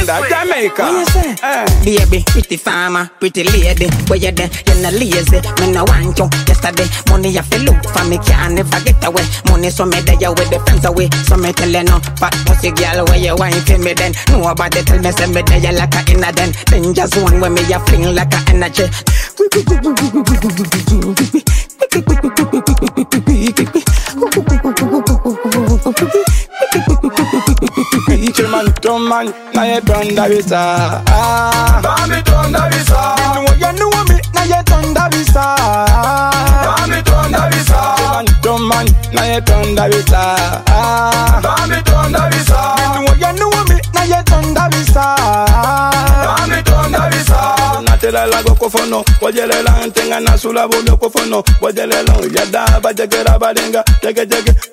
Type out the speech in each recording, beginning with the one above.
Rwanda, Jamaica. What you say? Baby, pretty farmer, pretty lady. Where you there? You're not lazy. Me no want you. Yesterday, money you feel look for me can't never get away. Money so me there with the friends away. So me tell you no, fat pussy girl where you wine for me then. Nobody tell me say me there you like a inner then. Then just one when me you fling like a energy. Man, don't man, now you done the visa. Bambi done the visa. You know me, now you done the visa. Bambi done the visa. Don't man, now you done the visa. Bambi done the visa. You know me, now you done the visa. Bambi done the visa. Natela la gokofono, wajele la ntenga na sula bolo kofono, wajele la yada bajegera badenga, jege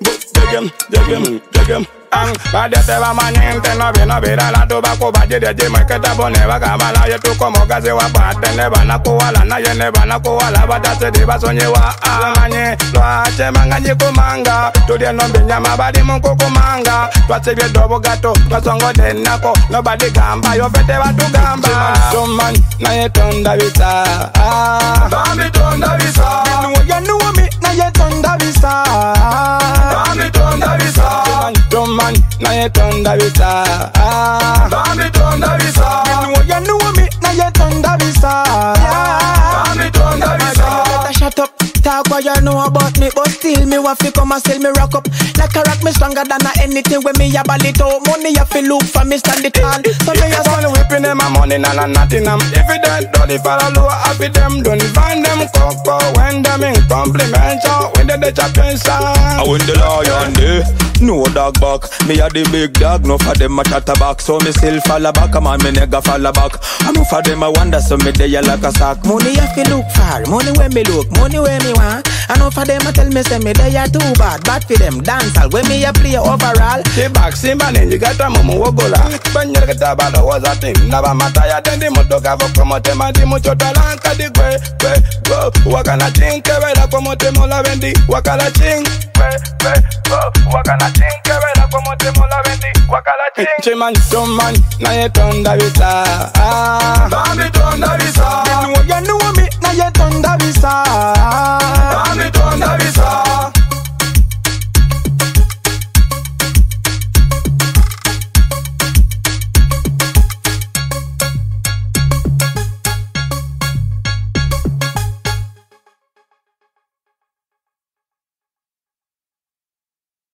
jege. Badete wa manente no vira la tobacco bajede je maketa bone wa kamala yetu komo gaze wa patene bana kuwala na yene bana kuwala badate de basonye wa amanye lo ache manganye kumanga todie no binyama badi mungu kumanga twase bie dobo gato twasongo denako nobody gamba yo fete watu gamba man na yetonda visa Bambi tonda visa you know me na yetonda visa Bambi tonda visa man, now you turn the visa. Bambi turn the visa. You know me, now you turn the visa. Bambi turn the visa. Better shut up. Talk what you know about me, but still me want fi come and sell me rock up. Like a rock me stronger than anything when me a ball it out. Money you fi look for me stand it tall. So me a only whipping them my money and nothing. If it don't do the follow, I fi them don't find them cocoa when them in compliment. When they champion song. I win the lion day. No dog back, me a the big dog. No for them a chatter back, so me still fall back. I'm on me nigga fall back. I'm no for them a wonder, so me dey like a sack. Money you fi look for, money when me look, money when me want. I know for them a tell me say me they are too bad for them dance all when me a play overall. The back simba you got a mumu wogola. Banya gata bado was a thing. Naba mataya then the motoka for promote ma di mucho talanka di go. Wakana ching kewela promote mola vendi. Wakala ching go. Wakana ching kewela promote mola vendi. Wakala ching. Chiman man na ye tonda visa. Bambi tonda visa. You know me na ye tonda visa. Bambi tonda visa.